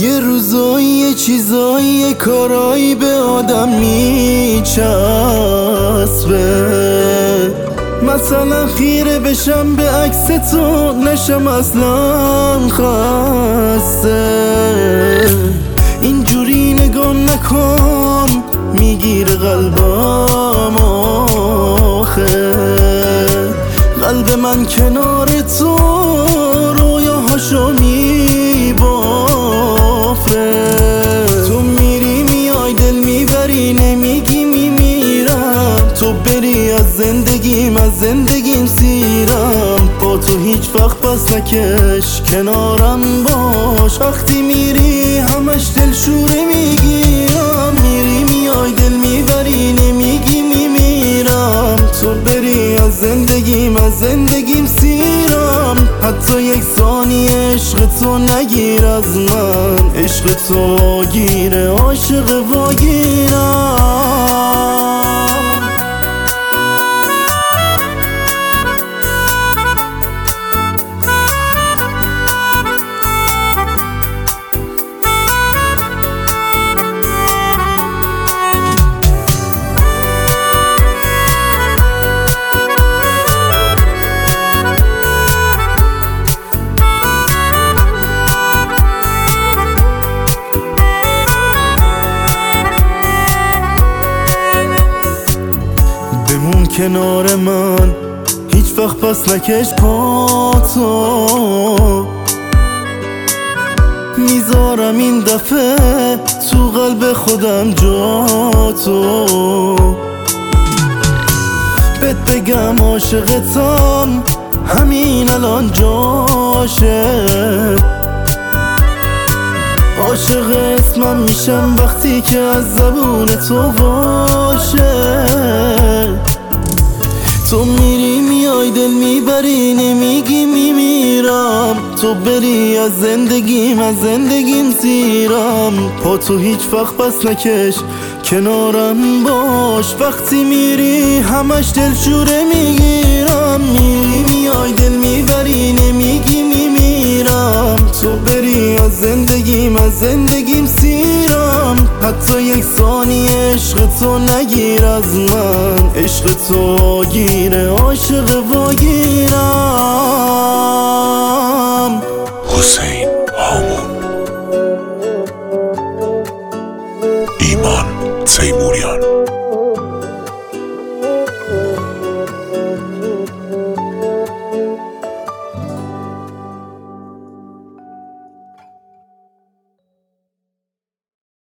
یه روزایی یه چیزایی یه کارایی به آدم میچسبه، مثلا خیره بشم به عکس تو نشم اصلا خسته. اینجوری نگاه نکن میگیره قلبم آخه، قلب من کنار تو رویاهاشو میبافه. تو میری میای دل میبری نمیگی میمیرم، تو بری از زندگیم از زندگیم سیرم. با تو هیچ وقت پس نکش کنارم باش، وقتی میری همش دل شوره میگیرم. میری میای دل میبری نمیگی میمیرم، تو بری از زندگیم از زندگیم سیرم. حتی یک ثانیه عشق تو نگیر از من، عشق تو واگیره عاشق واگیرم. بمون کنار من هیچ وقت پس نکش پاتو، میذارم این دفعه تو قلب خودم جا تو. بهت بگم عاشقتم همین الان جاشه، عاشق اسمم میشم وقتی که از زبون تو باشه. تو میری میای دل میبری نمیگی میمیرم، تو بری از زندگیم از زندگیم سیرم. پا تو هیچ وقت پس نکش کنارم باش، وقتی میری همش دل شوره میگیرم. میری میای دل میبری نمیگی میمیرم، تو بری از زندگیم از زندگیم سیرم. حتی یک ثانیه عشق تو نگیر از من، عشق تو واگیره عاشق واگیرم. حسین